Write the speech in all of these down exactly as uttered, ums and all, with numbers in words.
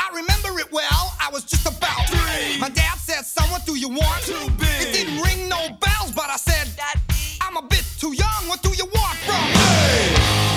I remember it well, I was just about three. My dad said, son, what do you want? Too big. It didn't ring no bells, but I said, Daddy, I'm a bit too young, what do you want from me?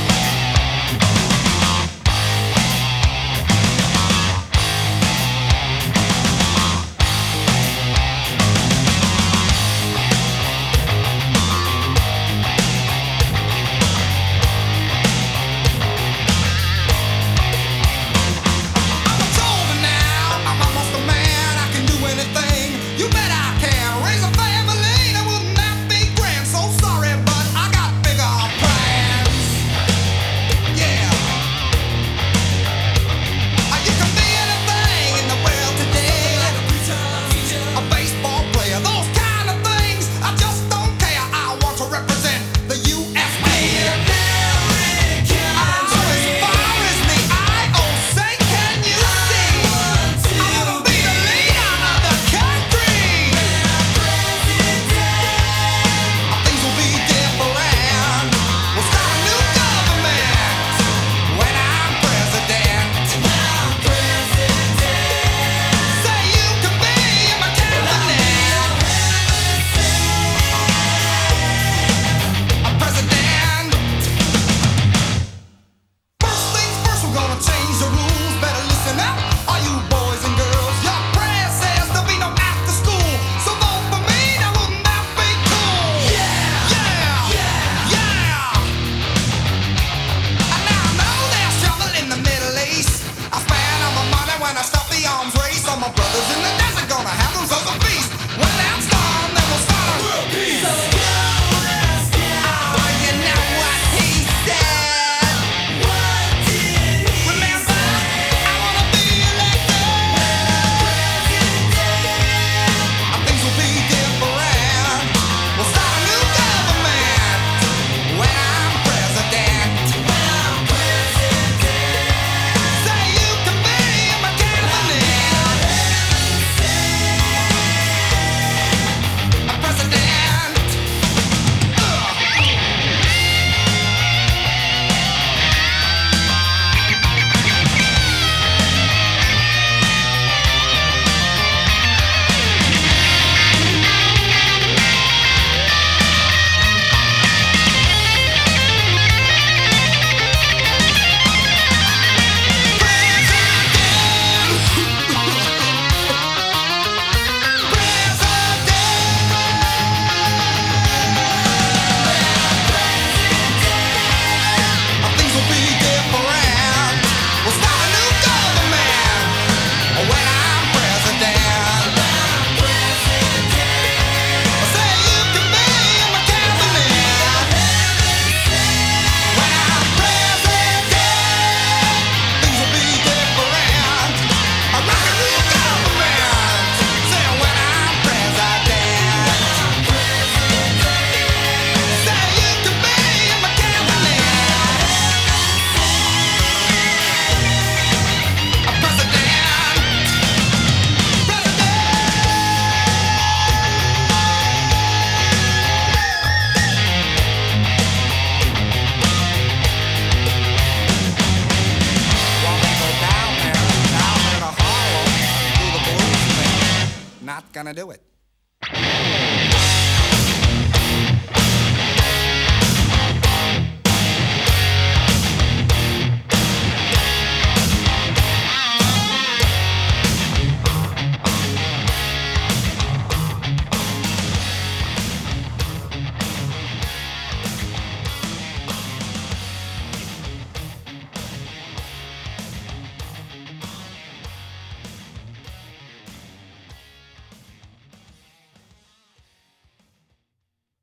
My brothers in the desert gonna have themselves a feast. When that's done, then we'll start a world peace. So go, let's go. Oh, you know what he said. What did he Remember, say? I wanna be elected president. Things will be different. We'll start a new government when I'm president. When I'm president. Say you can be my candidate. Not gonna do it.